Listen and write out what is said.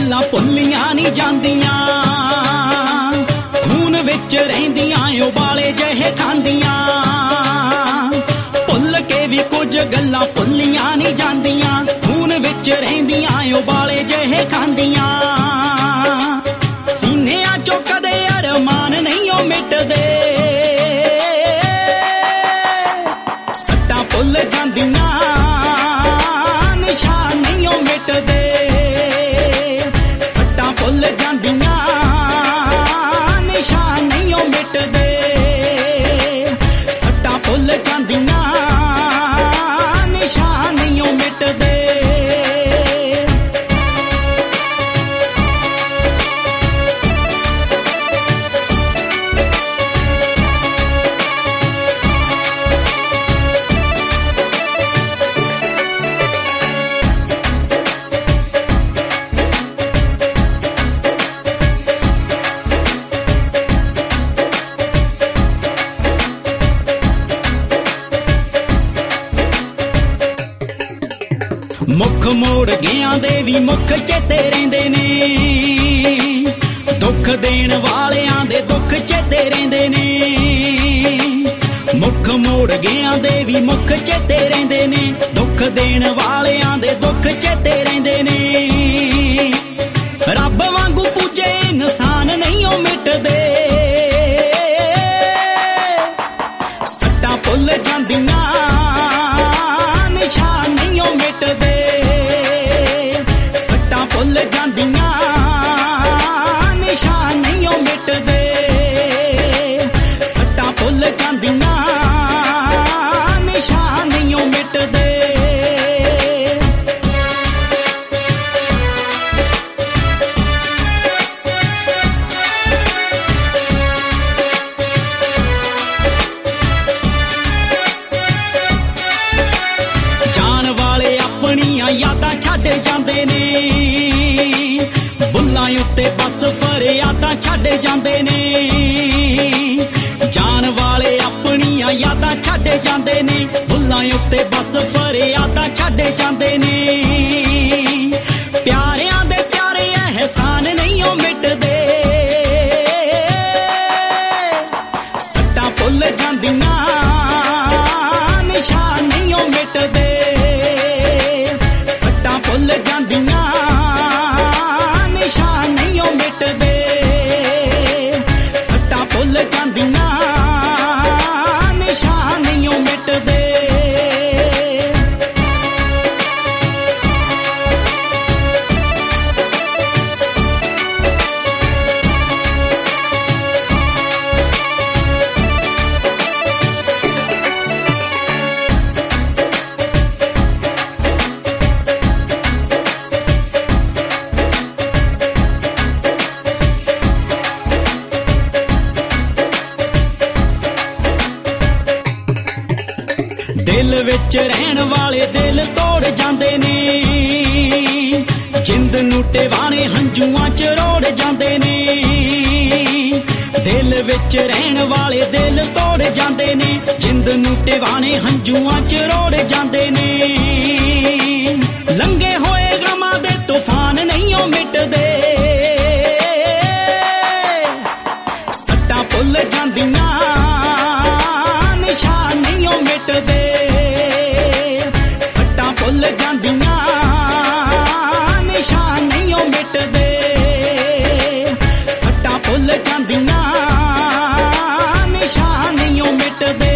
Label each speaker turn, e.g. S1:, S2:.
S1: गल्लां भुल्लियां नहीं जांदियां, खून विच रहिंदियां उबाले जहे खांदियां। भुल के भी कुछ गल्लां भुल्लियां नहीं जांदियां, खून विच रहिंदियां उबाले जहे खांदियां। सीनियां चों कदे अरमान नहीं ओ मिटदे, सट्टां भुल जांदियां निशान नहीं ओ मिटदे। सट्टां भुल जांदियां निशान नहीं ओ मिटदे, सट्टां भुल जांदियां निशान नहीं ओ मिटदे। मुख मोड़ गया दे भी मुख चेते रहिंदे ने, दुख देण वालियां दे दुख चेते रहिंदे ने। मुख मोड़ गया दे भी मुख चेते रहिंदे ने, दुख देण वालियां दे दुख चेते रहिंदे ने। रब वांगू पूजे इंसान नहीं ओ मिटदे, सट्टां भुल जांदियां निशान नहीं ओ मिटदे। भुल जांदियां निशान नहीं ओ मिटदे, सट्टां भुल जांदियां निशान नहीं ओ मिटदे। जान वाले अपनियां यादां छड्ड जांदे ने, बुल्लां उत्ते बस फरियादां छड्ड जांदे ने। जान वाले अपनियां यादां छड्ड जांदे ने, बुल्लां उत्ते बस फरियादां छड्ड जांदे ने। प्यारियां दे प्यारे एहसान नहीं ओ मिटदे, सट्टां भुल जांदियां निशान नहीं ओ मिटदे, सट्टां भुल जांदियां निशान नहीं ओ मिटदे, सट्टां भुल जांदियां निशान नहीं ओ मिटदे। दिल विच रहन वाले दिल तोड़ जांदे ने, जिंद नूं टिवाणे हंझूआं च रोड़ जांदे ने। दिल विच रहन वाले दिल तोड़ जांदे ने, जिंद नूं टिवाणे हंझूआं च रोड़ जांदे ने। लंघे होए गमां दे तूफान नहीं ओ मिटदे, सट्टां भुल जांदियां निशान नहीं ओ मिटदे, सट्टां भुल जांदियां निशान नहीं ओ मिटदे, सट्टां भुल जांदियां निशान नहीं ओ मिटदे।